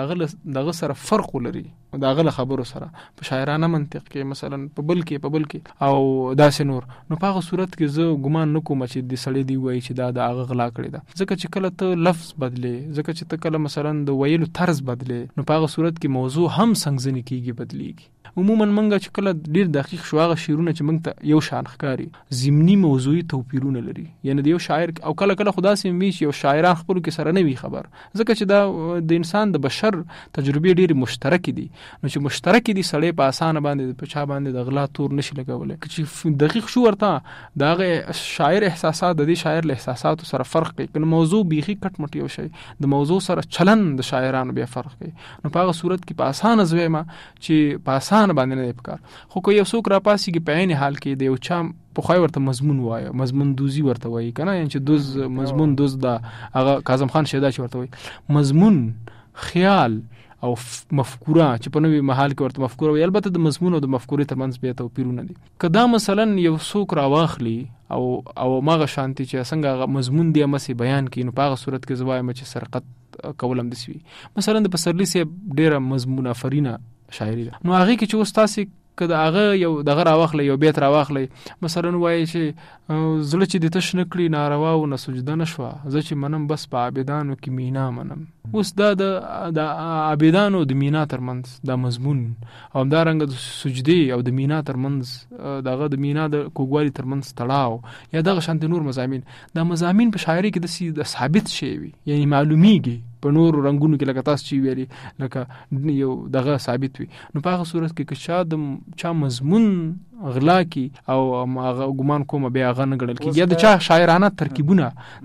کې دغه سره فرق لري، دغه خبرو سره په شاعرانه منطق کې مثلا په بل کې او داسې نور، نو په هغه صورت کې زه ګمان نکوم چې د سړی دی وایي چې دا د هغه غلا کړی ده. ځکه چې کله ته لفظ بدلې، ځکه چې ته کله مثلا د ویلو طرز بدلې، نو په هغه صورت کې موضوع هم څنګه کېږي بدلیږي. عموما منګه چې کله ډیر دقیق شو هغه شعرونه چې موږ ته یو شان ښکاری ضمني موضوعي توپیرونه لري، یعنی د یو شاعر او کله خدا سي وی چې یو شاعران خپل کې سره نه وي خبر، ځکه چې دا د انسان د بشر تجربې ډېری مشترک دي. نو چې مشترک دي سړی په اسانه باندې په چا باندې د غلا تور نشي لګولای. چې دقیق شو ورته دا شاعر احساسات د دې شاعر له احساساتو سره فرق کوي، کنه موضوع بیخي کټ مټ یو شی د موضوع سره چلن د شاعرانو بیا فرق کوي. نو په هغه صورت کې په اسانه زویما چې په اسانه باندې نه پکار. خو کو یو څوک را پاسي کې په عین حال کې د یو چا په خوای ورته مضمون وایي، مضمون دوزی ورته وایي کنه، یعنی چې دوز مضمون دوز دا هغه کاظم خان شیدا چې ورته وایي مضمون خیال او مفکوره چې په نوې محل کې ورته مفکوره وي. البته د مضمون او د مفکورې ترمنځ بیا توپیرونه دي. کدا مثلا یو څوک راواخلي او ماغه شانتي چې څنګه مضمون دی مسی بیان کړي، نو په هغه صورت کې زوایم چې سرقت کولم دسوي. مثلا د پسرلی سي ډیره مضمون افرینه شاعري ده، نو هغه کې چې استاد کدا هغه یو دغه راواخلي یو بیت راواخلي مثلا وایي چې زړه چې د تش نکړي ناروا او نسجده نشوا، زه چې منم بس په عابدانو کې مینا منم. اوس دا د عابدانو د مینا ترمنځ دا مضمون او همدارنګه د سجدي او د مینا ترمنځ دغه د مینا د کوګوالي ترمنځ تړاو یا دغه شانت نور مضامین، دا مضامین په شاعري کې د ثابت شي وي، یعنی معلومیږي په نور رنگونو کې لکه تاسو چې ویلي لکه یو دغه ثابت وي. نو په هغه صورت کې که چا مضمون غلا کی او ګمان کوم بیا غن غړل کی یا د چا شاعرانه ترکیبونه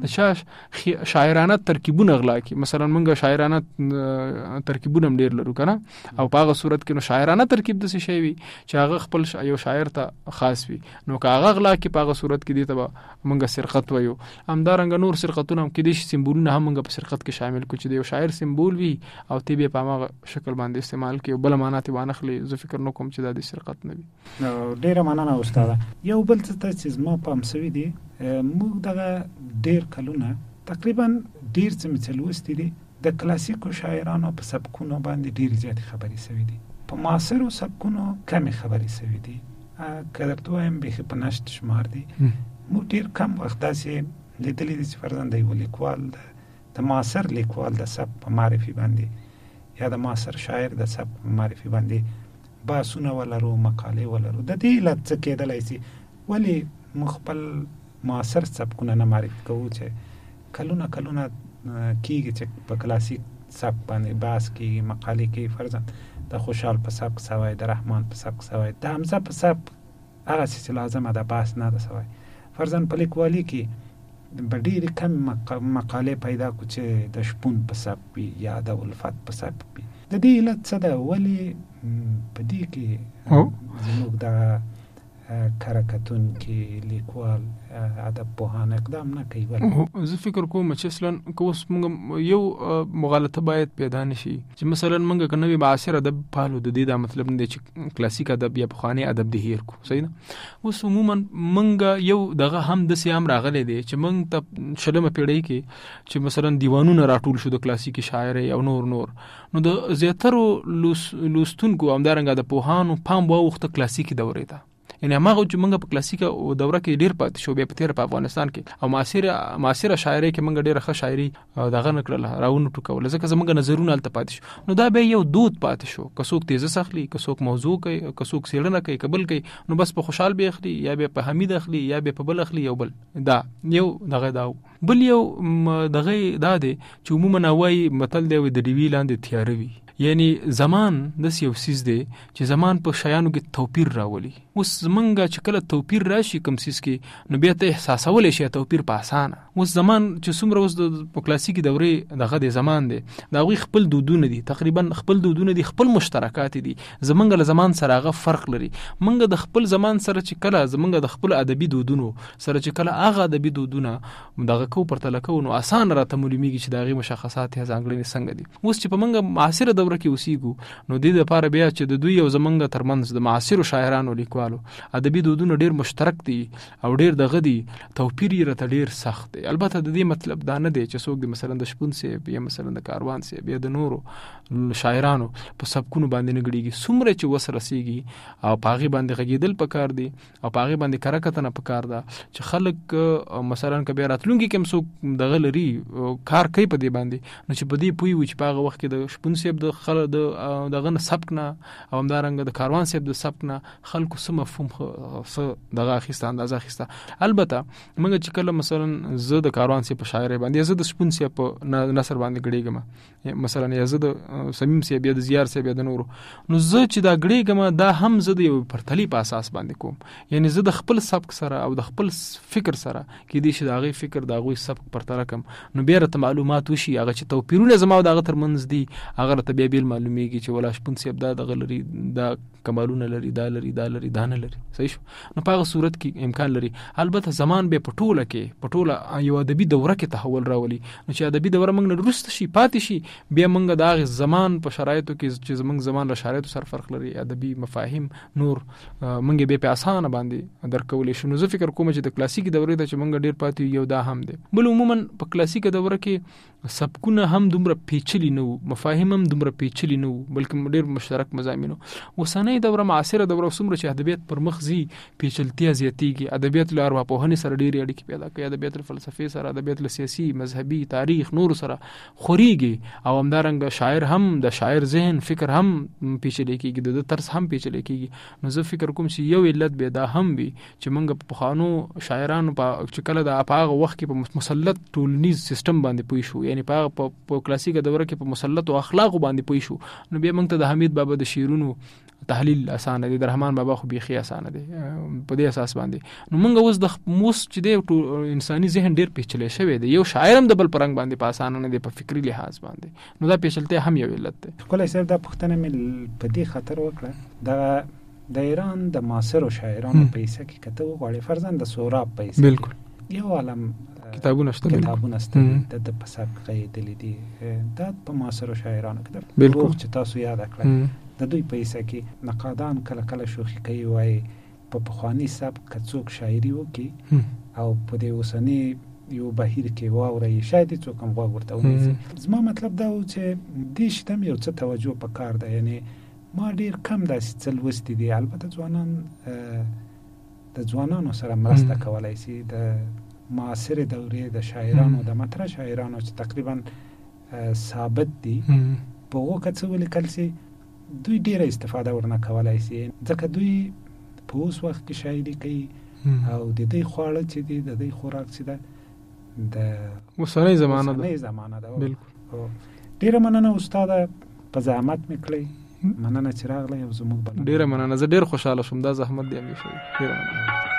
غلا کی. مثلا موږ شاعرانه ترکیبونه ډیر لرو کنه، او په هغه صورت کې نو شاعرانه ترکیب د څه شی وي چې هغه خپل یو شاعر ته خاص وي، نو که هغه غلا کی په هغه صورت کې دي ته موږ سرقت وایو. همدارنګه نور سرقتونه هم کې دي سمبولونه هم موږ په سرقت کې شامل کو چې د یو شاعر سمبول وي او تی به په هغه شکل باندې استعمال کې بل معنی ته وانخلي. زه فکر نه کوم چې دا د سرقت نه وي. ډیره مننه استاد. یو بل څه چې ما پام سوي دي، موږ دغه ډیر کلونه تقریبا ډیر څه مثلوستي دي د کلاسیکو شاعرانو په سبکونو باندې ډیر زیات خبري سوي دي، په معاصرو سبکونو کمی خبري سوي دي. کدرته وایم به په نشت شمار دي. موږ ډیر کم وخت داسې لیدلې دي چې فرضاً د یو لیکوال د معاصر لیکوال د سبک په معرفي باندې یا د معاصر شاعر د سبک په معرفي باندې باسونه ولرو، مقالې ولرو. د دې علت څه کېدلی سي ولې موږ خپل معاصر سبکونه نه معرفي کوو چې کلونه کیږي چې په کلاسیک سبک باندې بحث کیږي، مقالې کې فرضاً د خوشحال په سبک سوی، د رحمان په سبک سوی، د حمزه په سبک هغه چې لازمه ده بحث نه ده سوی. فرضاً په لیکوالي کې به ډېرې کم مقالې پیدا کو چې د شپون په سبک وي یا د الفت په سبک وي. د دې علت څه ده؟ ولې په دې کې زموږ د کارکتون کې لیکوال ادب پوهان اقدام نه کوي؟ زه فکر کوم چې اصلا که اوس موږ یو مغالطه باید پیدا نشي چې مثلا موږ که نوی معاصر ادب پالو، د دې دا مطلب نه دی چې کلاسیک ادب یا پخوانی ادب د هیر کو، صحیح نه. اوس عموما موږ یو دغه هم داسې هم راغلی دی چې موږ ته شلمه پیړۍ کې چې مثلا دیوانونه راټول شو د کلاسیکي شاعرۍ او نور نو د زیاترو لوستونکو همدارنګه د پوهانو پام واوښته کلاسیکي دورې ته، یعنی هغه چې موږ په کلاسیکه دوره کې ډیر پاتې شو، بیا په تیر په افغانستان کې او معاصره شاعرۍ کې موږ ډیره ښه شاعري دغه نکړله راونه ټوکول، ځکه زموږ نظرونه هلته پاتې شو. نو دا به یو دود پاتې شو، که څوک تیزه اخلي، که څوک موضوع کوي، که څوک څېړنه کوي، که بل کوي، نو بس په خوشحال به اخلي یا به په حمید اخلي یا به په بل اخلي یو بل. دا یو دغه دا بل یو دغه دا دی چې عموما وایي متل دی د ډیوي لاندې تیاره وي، یعنی زمان داسې یو څیز دی چې زمان په شیانو کې توپیر راولي. اوس زمونږ چې کله توپیر راشي کوم څیز کې، نو بیا ته احساسولی شي توپیر په اسانه. اوس زمان چې څومره اوس په کلاسیکي دورې دغه دی زمان دی، د هغوی خپل دودونه دي، تقریبا خپل دودونه دي، خپل مشترکات دي. زمونږ له زمان سره هغه فرق لري. مونږ د خپل زمان سره چې کله زمونږ د خپل ادبي دودونو سره چې کله هغه ادبي دودونه دغه کو پرتله کوو، نو اسان راته معلومیږي چې د هغې مشخصات یا ځانګړنې څنګه دي. اوس چې په موږ معاصره دوره کې اوسیږو، نو دې دپاره بیا چې د دوی او زمونږ ترمنځ د معاصرو شاعرانو لیکوالو ادبي دودونه ډېر مشترک دي او ډېر دغه دي، توپیر یې راته ډېر سخت دی. البته د دې مطلب دا نه دی چې څوک د مثلا د شپون صاحب یا مثلا د کاروان صاحب یا د نورو شاعرانو په سبکونو باندې نه ګډېږي. څومره چې وس رسېږي او په هغې باندې غږېدل پکار دي او په هغې باندې کره کتنه پکار ده چې خلک مثلا که بیا راتلونکي کې هم څوک دغه لري کار کوي په دې باندې، نو چې په دې پوه وي چې په هغه وخت کې د شپون صاحب د دغه نه سبک نه او همدارنګه د کاروان صاحب د سبک نه خلکو څه مفهوم څه دغه اخیسته اندازه اخیسته. البته موږ چې کله مثلا زه د کاروان صاحب په شاعرۍ باندې یا زه د شپون صاحب په نثر باندې ګډېږم، مثلا یا زه د صمیم صاحب یا د زیار صاحب یا د نورو، نو زه چې دا ګډېږم دا هم زه د یو پرتلي په اساس باندې کوم، یعنی زه د خپل سبک سره او د خپل فکر سره کېدای شي د هغې فکر د هغوی سبک پرتله کړم، نو بیا راته معلومات وشي هغه چې توپیرونه زما او د هغه ترمنځ دي، هغه راته بیا بیل معلومیږي چې ولا شپون صاحب دا دغه لري، دا کمالونه لري، دا لري، دا لري، دا نه لري. صحیح شو. نو په هغه صورت کې امکان لري. البته زمان به په ټوله کې په ټوله یو ادبي دوره کې تحول راولي، نو چې ادبي دوره موږ نه وروسته شي پاتې شي، بیا موږ د هغې زمان په شرایطو کې چې زموږ زمان له شرایطو سره فرق لري، ادبي مفاهیم نور موږ بیا په اسانه باندې درک کولی شو. نو زه فکر کوم چې د کلاسیکي دورې ته چې موږ ډېر پاتې یو دا هم دی. بل عموما په کلاسیکه دوره کې سبکونه هم دومره پیچلي نه وو، مفاهیم هم دومره پیچلي نه وو، بلکې ډېر مشترک مضامین وو. اوسنۍ دوره معاصره دوره څومره چې ادبیات پر مخ ځي پیچلتیا زیاتېږي، ادبیات له ارواپوهنې سره ډېرې اړیکې پیدا کوي، ادبیات له فلسفې سره، ادبیات له سیاسي مذهبي تاریخ نورو سره خورېږي، او همدارنګه شاعر هم د شاعر ذهن فکر هم پیچلی کېږي، د طرز هم پیچلی کېږي. نو زه فکر کوم چې یو علت به دا هم وي چې موږ په پخوانو شاعرانو چې کله د هغه وخت کې په مسلط ټولنیز سیستم باندې پوه شو، یعنی په کلاسیکه دوره کې په مسلط او اخلاقو باندې پوه شو، نو بیا موږ ته د حمید بابا د شعرونو تحلیل اسانه دی، د رحمان بابا خو بیخي اسانه دی په دې اساس باندې. نو موږ اوس د موس چې دی انساني ذهن ډېر پیچلی شوی دی، یو شاعر هم د بل په رنګ باندې په اسانه نه دی په فکري لحاظ باندې، نو دا پیچلتیا هم یو علت دی. ښکلی صاحب دا پوښتنه مې په دې خاطر وکړه، د ایران د معاصرو شاعرانو په حیثه کې که ته وغواړې فرضاً د سوراب په حیثه بالکل یو عالم کتابونه شته د په سبک غږېدلي دي، دا په معاصرو شاعرانو کې د روغ چې تاسو یاد کړئ د دوی په حیثه کې نقادان کله کله شوخي کوي، وایي په پخواني سبک که څوک شاعري وکړي او په دې اوسني یو بهیر کې واورئ شاید څوک هم غوږ ورته ونیسي. زما مطلب دا و چې دې شي ته هم یو څه توجه پکار ده، یعنی ما ډېر کم داسې څه لوستي دي، البته ځوانان د ځوانانو سره مرسته کولی شي، د معاصرې دورې د شاعرانو د مطرح شاعرانو چې تقریبا ثابت دي په هغو که څه ولیکل شي دوی ډېره استفاده ورنه کولی شي، ځکه دوی په اوس وخت کې شاعري کوي او د دوی خواړه چې دي د دوی خوراک چې ده د اوسنۍ زمانه ده. بالکل ډیره مننه استاد، په زحمت مې کړی، مننه چې راغلی او زموږ بلنه. ډیره مننه، زه ډیر خوشاله شوم، دا زحمت دی همیشه. ډیره مننه.